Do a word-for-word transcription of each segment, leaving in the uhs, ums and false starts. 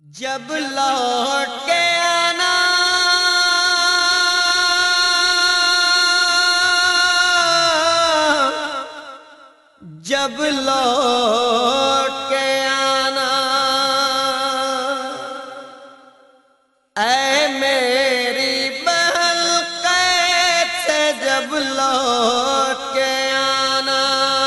جب لوٹ کے آنا جب لوٹ کے آنا اے میری بہن قید سے جب لوٹ کے آنا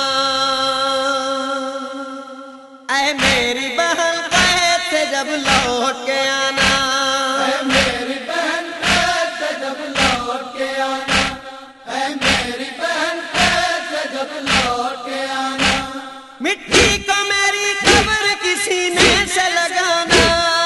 اے میری بہن قید سے جب لوٹ کے آنا اے میری بہن قید سے جب لوٹ کے آنا اے میری بہن قید سے جب لوٹ کے آنا مٹی کو میری قبر کی سینے سے لگانا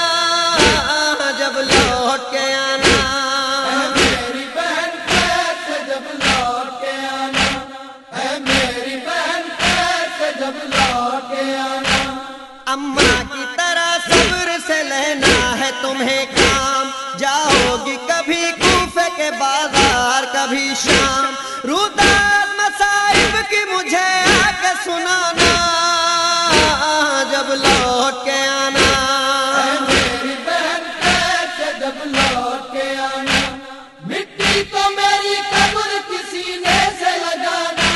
جب لوٹ کے آنا اے میری بہن قید سے جب لوٹ کے آنا اے میری بہن قید سے جب لوٹ کے آنا اماں کی طرح صبر سے لینا ہے تمہیں کام جاؤ گی کبھی کوفے کے بازار کبھی شام روداد مصائب کی مجھے آ کے سنانا جب لوٹ کے آنا اے میری بہن قید سے جب لوٹ کے آنا مٹی کو میری قبر کی سینے سے لگانا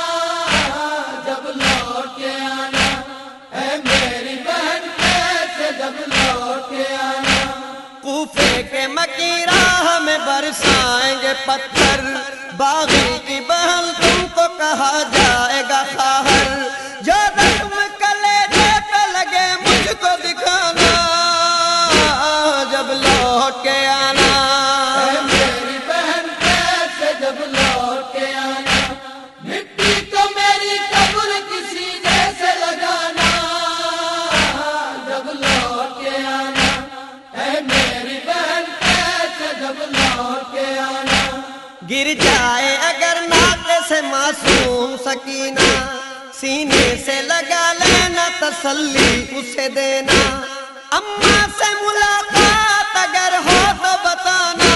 جب لوٹ کے آنا اے میری بہن قید سے جب لوٹ کے آنا کوفے کے مکی راہ میں برسائیں گے پتھر باغی کی بہن تم کو کہا جائے گا خواہر جو زخم کلیجے پہ لگے مجھ کو دکھانا جب لوٹ کے آنا اے میری بہن قید سے جب لوٹ کے آنا مٹی کو میری قبر کی سینے سے لگانا جب لوٹ کے آنا اے میری بہن قید سے جب لوٹ کے آنا گر جائے اگر ناطے سے معصوم سکینہ سینے سے لگا لینا تسلی اسے دینا اماں سے ملاقات اگر ہو تو بتانا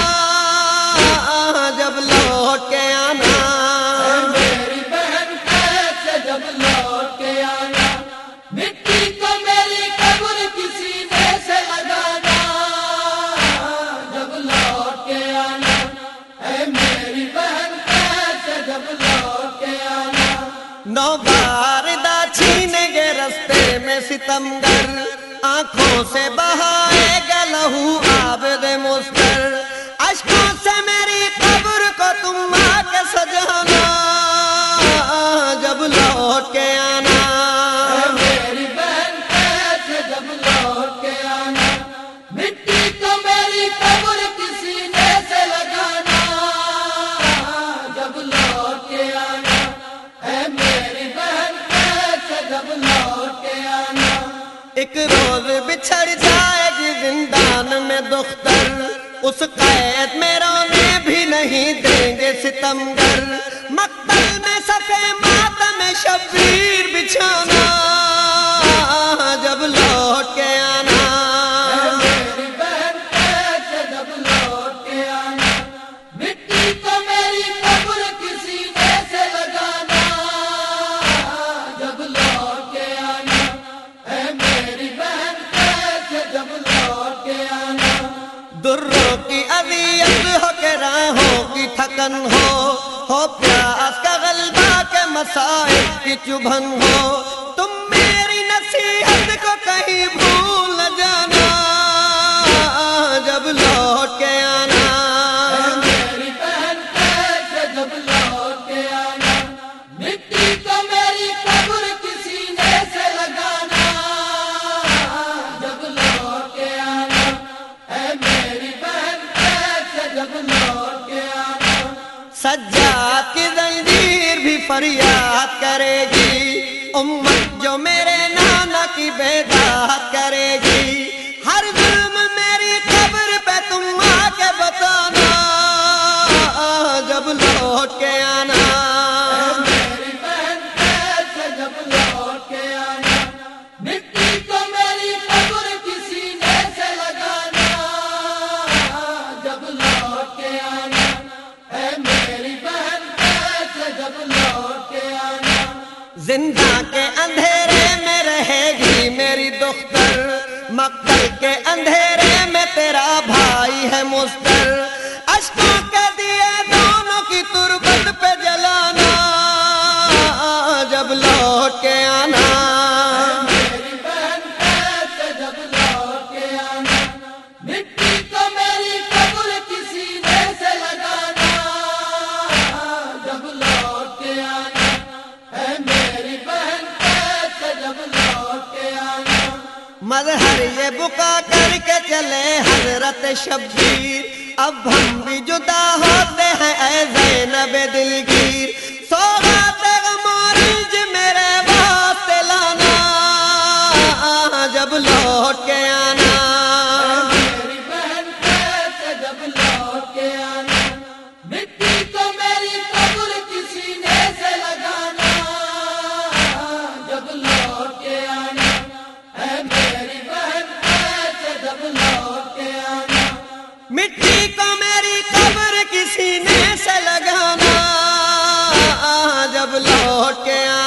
جب لوٹ کے آنا اے میری بہن قید سے جب لوٹ کے آنا مٹی کو میری قبر کی سینے سے لگانا جب لوٹ کے آنا اے میری بہن قید سے جب لوٹ کے آنا نو باردہ چھینیں گے رستے میں ستمگر آنکھوں سے بہائے گا لہو عابد مستر اشکوں سے میری قبر کو تم آ کے سجانا جب لوٹ کے آنا اے میری بہن قید سے جب لوٹ کے آنا مٹی کو میری قبر کی سینے سے لگانا جب لوٹ کے آنا اے میری بہن قید سے جب لوٹ کے آنا ایک روز بچھڑ جائے گی زندان میں دختر اس قید میں رونے بھی نہیں دیں گے ستمگر مقتل میں صفے ماتم شبیر بچھانا جب لوٹ کے آنا اے میری بہن قید سے جب لوٹ کے آنا مٹی کو میری قبر کی سینے سے لگانا جب لوٹ کے آنا اے میری بہن قید سے جب لوٹ کے آنا دروں کی اذیت ہو کے راہوں کی تھکن ہو ہو پیاس کا غلبہ کے مسائب کی چبھن ہو تم میری نصیحت کو کہیں بھول نہ جانا جب لوٹ کے آنا اے میری بہن قید سے جب لوٹ کے آنا مٹی کو میری قبر کی سینے سے لگانا جب لوٹ کے آنا اے میری بہن قید سے جب لوٹ کے آنا سجاد کی زنجیر بھی فریاد کرے گی امت جو میرے نانا کی بیداد کرے گی ہر ظلم میری قبر پہ تم آ کے بتانا جب لوٹ کے آنا اے میری بہن قید سے جب لوٹ کے آنا مٹی کو میری قبر کی سینے سے لگانا جب لوٹ کے آنا اے میری بہن قید سے جب لوٹ کے آنا زندہ کے اندھیرے میں رہے گی میری دختر مقتل کے کے اندھیرے میں تیرا بھائی ہے مستر، اشکوں کے دیے دونوں کی تربت پہ جلانا، جب لوٹ کے آنا میری بہن پیسے جب لوٹ کے آنا، مٹی کو میری قبر کی سینے سے لگانا، جب لوٹ کے آنا ہے میری بہن پیسے جب لوٹ کے آنا۔ مظہر یہ بکا کر کے چلے حضرت شبیر، اب ہم بھی جدا ہوتے ہیں اے زینب دلگیر، سوغات غم و رنج میرے واسطے لانا، جب لوٹ کے آنا میری بہن پیسے جب لوٹ کے آنا، مٹی کو میری قبر کی سینے سے لگانا، جب لوٹ کے آنا ہے میری بہن پیسے جب لوٹ کے آنا۔ مٹی کو میری قبر کی سینے سے لگانا، جب لوٹ کے آنا۔